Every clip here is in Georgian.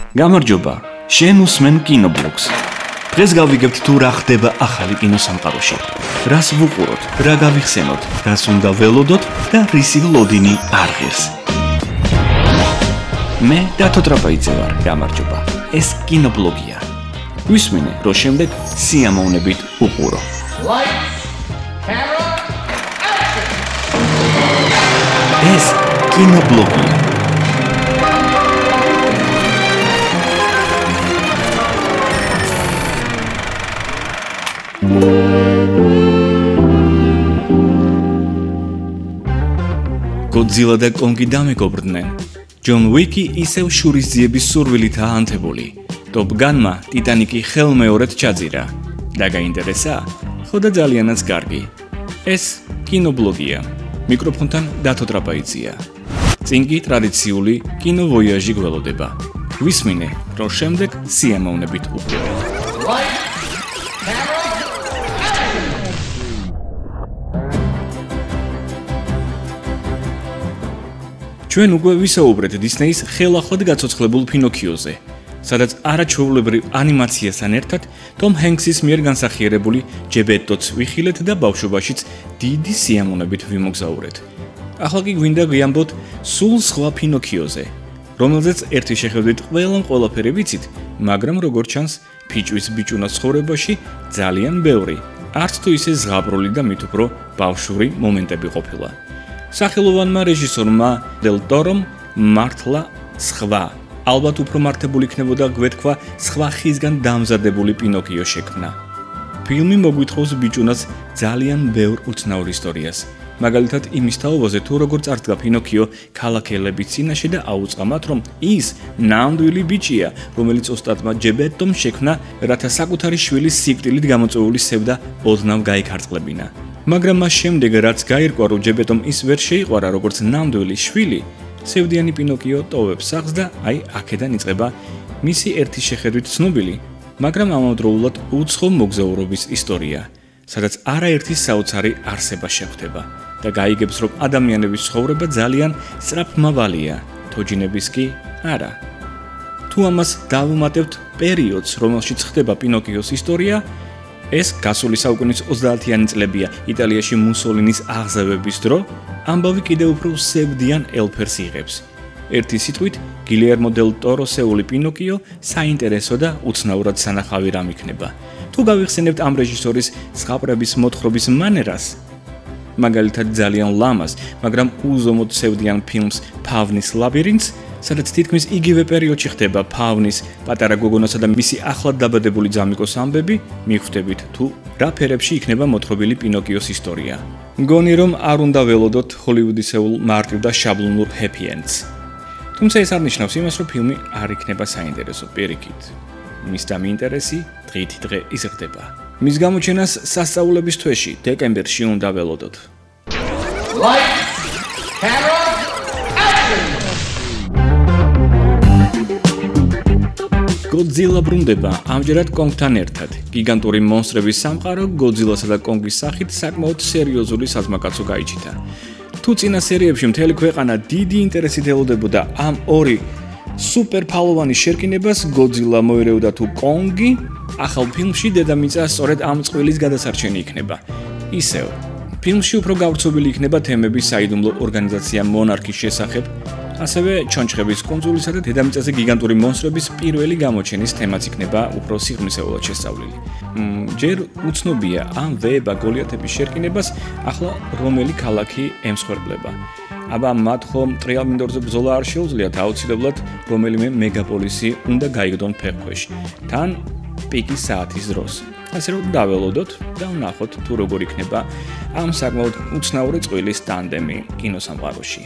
გამარჯობა, შენ უსმენ კინობლოგს. დღეს გავიგებთ თუ რა ხდება ახალი კინოსამყაროში. რას ვუყუროთ, რა გავიხსენოთ, რას უნდა ველოდოთ და რისი ლოდინი არ ღირს. მე დათო ტრაპაიძე ვარ, გამარჯობა. ეს კინობლოგია. ვისმინე, რომ შემდეგ სიამოვნებით უყურო. ეს კინობლოგია. Godzilla და კონგი დამეგობრდნენ. ჯონ უიკი ისევ შურისძიების სურვილითაა ანთებული. ტოპ განმა ტიტანიკი ხელმეორედ ჩაძირა. და გაინტერესა? ხო და ძალიანაც კარგი. ეს კინობლოგია. მიკროფონთან დათო ტრაპაიძეა. წინ კი ტრადიციული კინოვოიაჟი გველოდება. ვისმინე, რომ შემდეგ სიამოვნებით უყურო. ჩვენ უკვე ვისაუბრეთ დისნეის ხელახლად გაცოცხლებულ ფინოქიოზე, სადაც არაჩვეულებრივ ანიმაციასთან ერთად ტომ ჰენქსის მიერ განსახიერებული ჯეპეტოც ვიხილეთ და ბავშვობაშიც დიდი სიამოვნებით ვიმოგზაურეთ. ახლა კი გვინდა გვიამბოთ სულ სხვა ფინოქიოზე, რომელზეც ერთი შეხედვით ყველაფერი ვიცით, მაგრამ როგორც ჩანს, ფიჭვის ბიჭუნას ცხოვრებაში ძალიან ბევრი, არც თუ ისე ზღაპრული და მით უფრო ბავშვური მომენტები ყოფილა. სახელოვანმა რეჟისორმა დელ ტორომ მართლა სხვა, ალბათ უფრო მართებული იქნებოდა გვეთქვა სხვა ხისგან დამზადებული პინოქიო შექმნა. ფილმი მოგვითხრობს ბიჭუნას ძალიან ბევრ უცნაურ ისტორიას, მაგალითად იმის თაობაზე თუ როგორ წარდგა ფინოქიო ქალაქელების წინაშე და აუწყა მათ, რომ ის ნამდვილი ბიჭია, რომელიც ოსტატმა ჯეპეტომ შექმნა, რათა საკუთარი შვილის სიკვდილით გამოწვეული სევდა ოდნავ გაიქარწყლებინა. მაგრამ მას შემდეგ რაც გაირკვა, რომ ჯეპეტომ ის ვერ შეიყვარა როგორც ნამდვილი შვილი, სევდიანი პინოქიო ტოვებს სახლს და აი აქედან იწყება მისი ერთი შეხედვით ცნობილი, მაგრამ ამავდროულად უცხო მოგზაურობის ისტორია, სადაც არაერთი საოცარი არსება შეხვდება და გაიგებს, რომ ადამიანების ცხოვრება ძალიან სწრაფმავალია, თოჯინების კი არა. თუ ამას დავუმატებთ პერიოდს, რომელშიც ხდება პინოქიოს ისტორია, ეს გასული საუკუნის 30-იანი წლებია იტალიაში მუსოლინის აღზევების დრო, ამბავი კიდევ უფრო სევდიან ელფერს იღებს. ერთი სიტყვით, გილიერმო დელ ტოროსეული პინოქიო საინტერესო და უცნაურად სანახავი რამ იქნება. თუ გავიხსენებთ ამ რეჟისორის ზღაპრების მოთხრობის მანერას, მაგალითად ძალიან ლამაზ, მაგრამ უზომოდ სევდიან ფილმს ფავნის ლაბირინთს, სადაც თითქმის იგივე პერიოდში ხდება ფავნის პატარა გოგონასა და მისი ახლად დაბადებული ძამიკოს ამბები, მიხვდებით თუ რა ფერებში იქნება მოთხრობილი პინოქიოს ისტორია. მგონი რომ არ უნდა ველოდოთ ჰოლივუდისეულ მარტივ და შაბლონურ ჰეპი ენდს. თუმცა ეს არ ნიშნავს იმას, რომ ფილმი არ იქნება საინტერესო, პირიქით. მის დამინტერესი დღითი დღე იზრდება. მის გამოჩენას სასწაულების თვეში, დეკემბერში უნდა ველოდოთ. Godzilla ბრუნდება ამჯერად კონგთან ერთად. გიგანტური მონსტრების სამყარო Godzilla-სა და კონგის სახით საკმაოდ სერიოზული საზმაკაცო გაიჩიტა. თუ წინა სერიებში მთელი ქვეყანა დიდი ინტერესით ელოდებოდა ამ ორი სუპერფალოვანი შერკინებას, Godzilla მოერევდა თუ კონგი, ახალ ფილმში დედამიწა სწორედ ამ წყვილის გადასარჩენი იქნება. ისევ, ფილმში უფრო გავრცობილი იქნება თემები საიდუმლო ორგანიზაცია მონარქის შესახებ, ასევე ჩონჩხების კუნძულისა და დედამიწაზე გიგანტური მონსტრების პირველი გამოჩენის თემაც იქნება უფრო სიღრმისეულად შესწავლილი. ჯერ უცნობია ამ ვეება გოლიათების შერკინებას ახლა რომელი ქალაქი ემსხვერპლება. აბა მათ ხომ ტრიალ მინდორზე ბრძოლა არ შეუძლიათ, აუცილებლად რომელიმე მეგაპოლისი უნდა გაიგდონ ფეხქვეშ. თან პიკის საათის დროს. ასე რომ დაველოდოთ და ვნახოთ თუ როგორ იქნება ამ საკმაოდ უცნაური წყვილის ტანდემი კინოსამყაროში.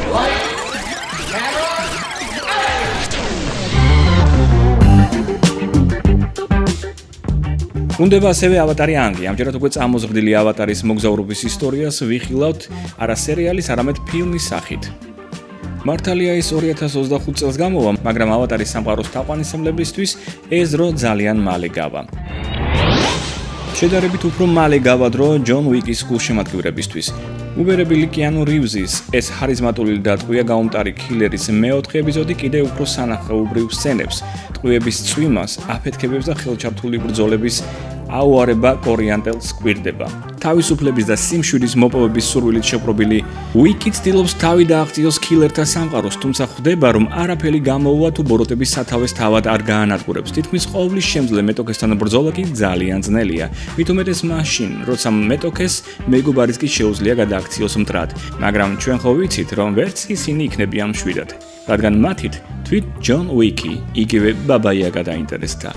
უნდება ასევე ავატარი ანგი. ამჯერად უკვე წამოზღდილი ავატარის მოგზაურობის ისტორიას ვიხილავთ არა სერიალის, არამედ ფილმის სახით. მართალია ის 2025 წელს გამოვა, მაგრამ ავატარის სამყაროს თაყვანისმცემლებისთვის ეს დრო ძალიან მალე გავა. შედარებით უფრო მალე გავა დრო ჯონ უიკის გულშემატკივრებისთვის. უბერებელი კიანუ რივზის ეს ხარიზმატული და ტყვია გაუმტარი კილერის მეოთხე ეპიზოდი კიდევ უფრო სანახაობრივ სცენებს, ტყვიების წვიმას, აფეთქებებს და ხელჩართული ბრძოლების აუარება კორიანტელს გვირდება. თავისუფლების და სიმშვიდის მოპოვების სურვილით შეპყრობილი უიკი ცდილობს თავი დააღწიოს კილერთა სამყაროს, თუმცა ხვდება, რომ არაფერი გამოუვა თუ ბოროტების სათავეს თავად არ გაანადგურებს. თითქმის ყოვლის შემძლე მეტოქესთან ბრძოლა კი ძალიან ძნელია. მით უმეტეს მაშინ, როცა მეტოქეს მეგობარის კი შეუძლია გადააქციოს მტრად, მაგრამ ჩვენ ხო ვიცით, რომ ვერც ისინი იქნებიან მშვიდად, რადგან მათით თვით ჯონ უიკი იგივე ბაბაია გადაინტერესდა.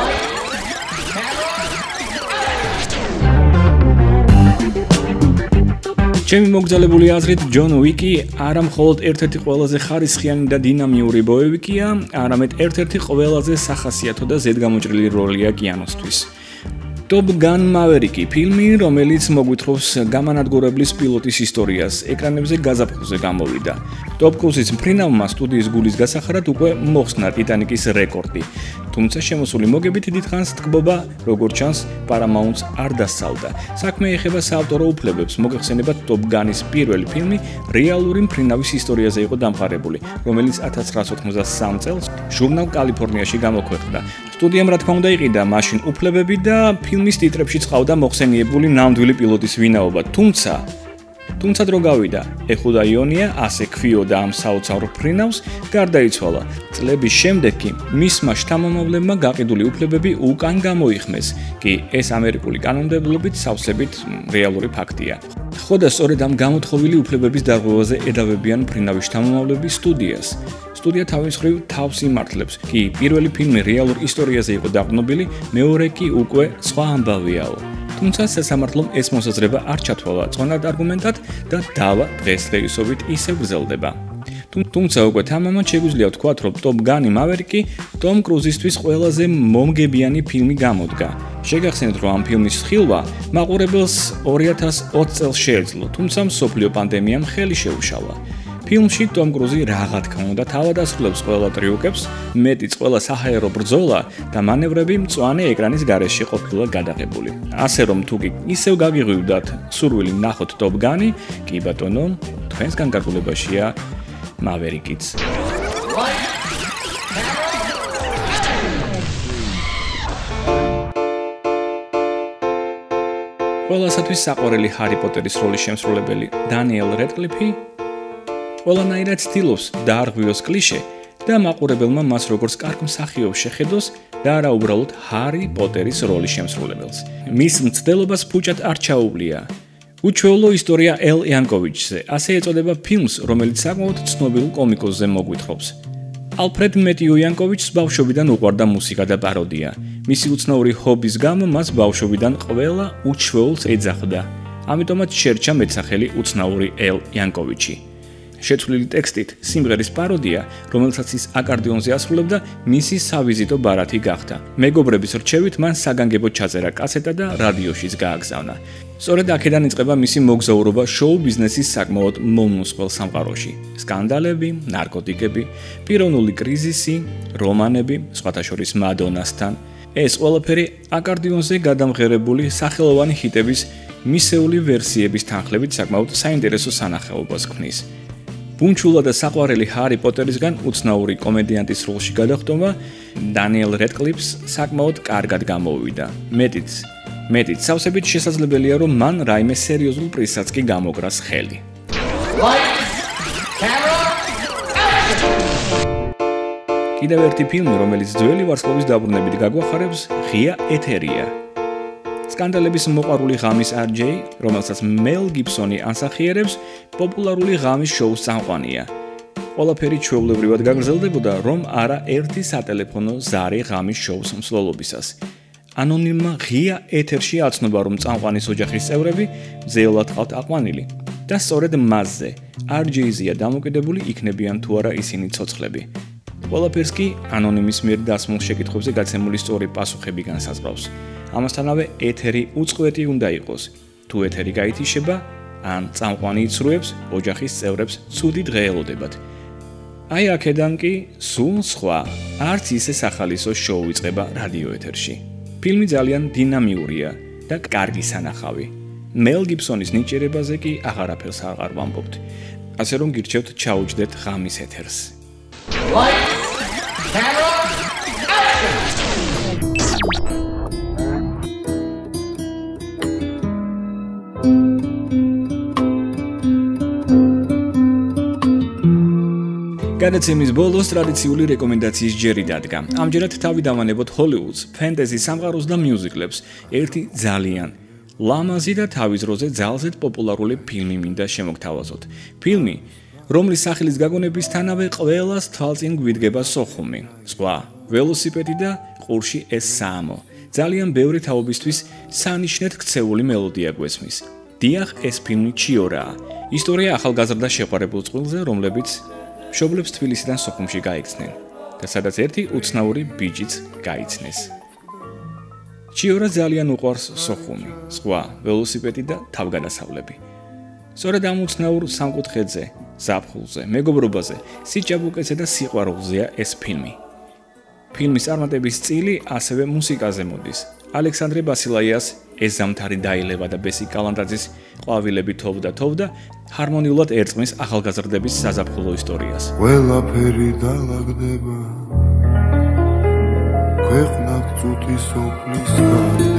ჩემი მოგზაურებული აზრით ჯონ უიკი არა მხოლოდ ერთ-ერთი ყველაზე ხარისხიანი და დინამიური ბოევიკია, არამედ ერთ-ერთი ყველაზე სახასიათო და ზედგამოჭრილი როლია კიანოსთვის. Top Gun Maverick ფილმი, რომელიც მოგვითხრობს გამანადგურებლის პილოტის ისტორიას, ეკრანებზე გაზაფხულზე გამოვიდა. Tom Cruise-ის მფრინავმა სტუდიის გულის გასახარად უკვე მოხსნა Titanic-ის რეკორდი. თუმცა შემოსული მოგებით დიდხანს თკბობა, როგორც ჩანს, Paramount-ს არ დასწავდა. საქმე ეხება საავტორო უფლებებს, მოგეხსენებათ Top Gun-ის პირველი ფილმი რეალური მფრინავის ისტორიაზე იყო დამყარებული, რომელიც 1993 წელს ჟურნალ კალიფორნიაში გამოქვეყნდა. სტუდიამ რა თქმა უნდა იყიდა მაშინ უფლებები და ფილმის ტიტრებში წყავდა მოხსენიებული ნამდვილი პილოტის ვინაობა, თუმცა დრო გავიდა, ეხუდა იონია, ასე ქვიოდა ამ საოცარ მფრინავს, გარდაიცვალა. წლების შემდეგ კი მისმა შთამომავლებმა გაყიდული უფლებები უკან გამოიხმეს, კი ეს ამერიკული კანონმდებლობით სავსებით რეალური ფაქტია. ხო და სწორედ ამ გამოთხოვილი უფლებების დარღვევაზე ედავებიან მფრინავის შთამომავლები სტუდიას. სტუდია თავის მხრივ თავს იმართლებს, კი პირველი ფილმი რეალურ ისტორიაზე იყო დაყრდნობილი, მეორე კი უკვე სხვა ამბავიაო. თუმცა სასამართლომ ეს მოსაზრება არ ჩათვალა წონად არგუმენტად და დავა დღესდღეობით ისევ გრძელდება. თუმცა უკვე თამამად შეგვიძლია ვთქვათ, რომ Top Gun Maverick Tom Cruise-ისთვის ყველაზე მომგებიანი ფილმი გამოდგა. შეგახსენეთ, რომ ამ ფილმის ხილვა მაყურებელს 2020 წელს შეეძლო, თუმცა მსოფლიო პანდემიამ ხელი შეუშალა. ფილმში Tom Cruise რაღა თქმა უნდა თავად ასრულებს ყველა ტრიუკებს, მეტიც ყველა საჰაერო ბრძოლა და მანევრები მწვანე ეკრანის გარეშე ყოფილა გადაღებული. ასე რომ თუ კი ისევ გაგიღვივდათ სურვილი ნახოთ Top Gun-ი, კი ბატონო, თქვენს განკარგულებაშია Maverick-იც. ყველასათვის საყვარელი ჰარი პოტერის როლის შემსრულებელი დანიელ რედკლიფი ყველანაირად ცდილობს დაარღვიოს კლიშე და მაყურებელმა მას როგორც კარგ მსახიობს შეხედოს და არა უბრალოდ ჰარი პოტერის როლის შემსრულებელს. მის მცდელობას ფუჭად არ ჩაუვლია. უჩვეულო ისტორია ელ იანკოვიჩზე, ასე ეწოდება ფილმს, რომელიც საკმაოდ ცნობილ კომიკოსზე მოგვითხრობს. ალფრედ მეტიუ იანკოვიჩს ბავშვობიდან უყვარდა მუსიკა და პაროდია. მისი უცნაური ჰობის გამო მას ბავშვობიდან ყველა უჩვეულს ეძახდა. ამიტომაც შერჩა მეტსახელი უცნაური ელ იანკოვიჩი. შეცვლილი ტექსტით სიმღერის პაროდია, რომელსაც ის აკარდიონზე ასრულებდა, მისი სავიზიტო ბარათი გახდა. მეგობრების რჩევით მან საგანგებო ჩაწერა კასეტა და რადიოშიც გააგზავნა. სწორედ აქედან იწყება მისი მოგზაურობა შოუ ბიზნესის საკმაოდ მომნუსხელ სამყაროში. სკანდალები, ნარკოტიკები, პიროვნული კრიზისი, რომანები, სხვათა შორის მადონასთან. ეს ყველაფერი აკარდიონზე გადამღერებული სახელოვანი ჰიტების მისეული ვერსიების თანხლებით საკმაოდ საინტერესო სანახაობას ქმნის. ბუნჩულა და საყვარელი ჰარი პოტერისგან უცნაური კომედიანტის როლში გადახტომა დანიელ რედკლიფს საკმაოდ კარგად გამოვიდა. მეტიც სავსებით შესაძლებელია, რომ მან რაიმე სერიოზულ პრიზსაც კი გამოგრას ხელი. კიდევ ერთი ფილმი, რომელიც ძველი ვარსკვლავის დაბრუნებით გაგვახარებს, ღია ეთერია. სკანდალების მოყვარული ღამის RJ, რომელსაც მელ გიბსონი ანსახიერებს, პოპულარული ღამის შოუს წამყვანია. ყველაფერი ჩვეულებრივად გაგრძელდებოდა, რომ არა ერთი სატელეფონო ზარი ღამის შოუს მსვლელობისას. ანონიმმა ღია ეთერში აცნობა, რომ წამყვანის ოჯახის წევრები მძევლად ყავთ აყვანილი და სწორედ მასზე RJ-ზეა დამოკიდებული იქნებიან თუ არა ისინი ცოცხლები. ყველაფერს კი ანონიმის მიერ დასმულ შეკითხვებზე გაცემული სწორი პასუხები განსაზღვრავს. ამასთანავე ეთერი უწყვეტი უნდა იყოს. თუ ეთერი გაითიშება, ან წამყვანი იცრუებს, ოჯახის წევრებს ცუდი დღე ელოდებათ. აი აქედან კი სულ სხვა, არც ისე სახალისო შოუ იწყება რადიო ეთერში. ფილმი ძალიან დინამიურია და კარგი სანახავი. მელ გიბსონის ნიჭიერებაზე კი აღარაფერს აღარ ვამბობთ. ასე რომ გირჩევთ ჩაუჯდეთ ღამის ეთერს. გადაცემის ბოლოს ტრადიციული რეკომენდაციის ჯერი დადგა. ამჯერად თავი დავანებოთ ჰოლივუდს, ფენტეზი სამყაროს და მიუზიკლებს. ერთი ძალიან ლამაზი და თავის დროზე ძალზედ პოპულარული ფილმი მინდა შემოგთავაზოთ. ფილმი, რომლის სახელის გაგონებისთანავე ყველას თვალწინ გვიდგება სოხუმი. სხვა, ველოსიპედი და ყურში ეს საამო. ძალიან ბევრი თაობისთვის სანიშნეთ ქცეული მელოდია გვესმის. დიახ, ეს ფილმი ჩიორაა. ისტორია ახალგაზრდა შეყვარებულ წყვილზე, რომლებიც მშობლებს თბილისიდან სოხუმში გაიქცნენ და სადაც ერთი უცნაური ბიჭიც გაიცნეს. ჩიორა ძალიან უყვარს სოხუმი, სხვა, ველოსიპედი და თავგადასავლები. სწორედ ამ უცნაურ სამკუთხედზე, ზაფხულზე, მეგობრობაზე, სიჭაბუკეზე და სიყვარულზეა ეს ფილმი. ფილმის წარმატების წილი ასევე მუსიკაზე მოდის. ალექსანდრე ბასილაიას ეზამთარი დაილევა და ბესი კალანდაძის ყვავილები თოვდა ჰარმონიულად ერწყმის ახალგაზრდების საზაფხულო ისტორიას. ყველაფერი დაალაგდება ქვეყნად წუთი სოფლის გარდა.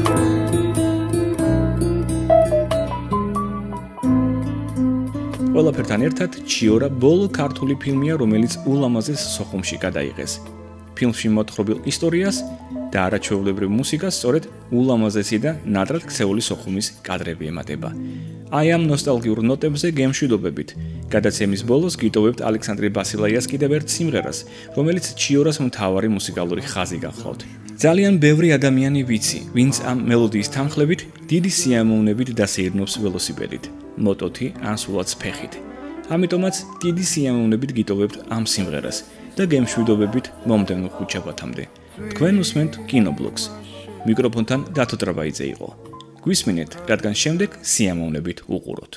ყველაფერთან ერთად ჩიორა ბოლო ქართული ფილმია, რომელიც ულამაზეს სოხუმში გადაიღეს. ფილმში მოთხრობილ ისტორიას და არაჩვეულებრივ მუსიკას სწორედ ულამაზესი და ნატრად ქცეული სოხუმის კადრები ემატება. აი ამ ნოსტალგიურ ნოტებზე გემშვიდობებით. გადაცემის ბოლოს გიტოვებთ ალექსანდრე ბასილაიას კიდევ ერთ სიმღერას, რომელიც ჩიორას მთავარი მუსიკალური ხაზი გახლავთ. ძალიან ბევრი ადამიანი ვიცი, ვინც ამ მელოდიის თანხლებით დიდი სიამოვნებით დასეირნობს ველოსიპედით, მოტოთი ან სულაც ფეხით. ამიტომაც დიდი სიამოვნებით გიტოვებთ ამ სიმღერას და გემშვიდობებით მომდევნო ხუთშაბათამდე. თქვენ უსმენთ კინობლოგს. მიკროფონთან დათო ტრაბაიძე იყო. გვისმინეთ, რადგან შემდეგ სიამოვნებით უყუროთ.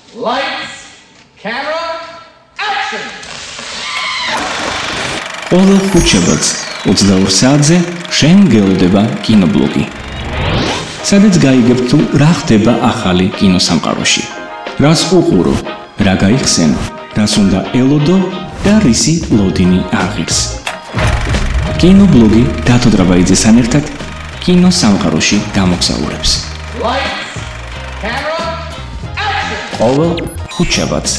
Lights, camera, action! ყოველ ხუთშაბათს 22 საათზე შენ გელოდება კინობლოგი. სადაც გაიგებ თუ რა ხდება ახალი კინოსამყაროში. რას უყურო, რა გაიხსენო, რას უნდა ელოდო და რისი ლოდინი აღირს. კინობლოგი დათო დრაბაიძესთან ერთად კინოსამყაროში გამოგზაურებს. Lights, camera, action! ყოველ ხუთშაბათს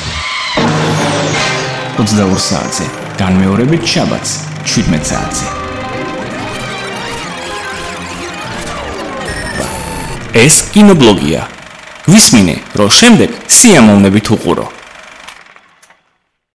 22 საათზე, განმეორებით შაბათს 17 საათზე. ეს კინობლოგია. გვისმინე, რომ შემდეგ სიამოვნებით უყურო.